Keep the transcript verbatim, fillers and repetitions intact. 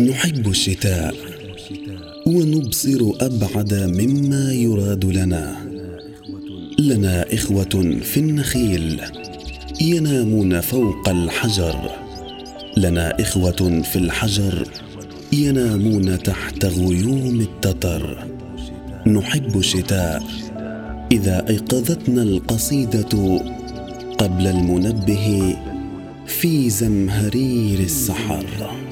نحب الشتاء ونبصر أبعد مما يراد لنا. لنا إخوة في النخيل ينامون فوق الحجر، لنا إخوة في الحجر ينامون تحت غيوم التتر. نحب الشتاء إذا أيقظتنا القصيدة قبل المنبه في زمهرير السحر.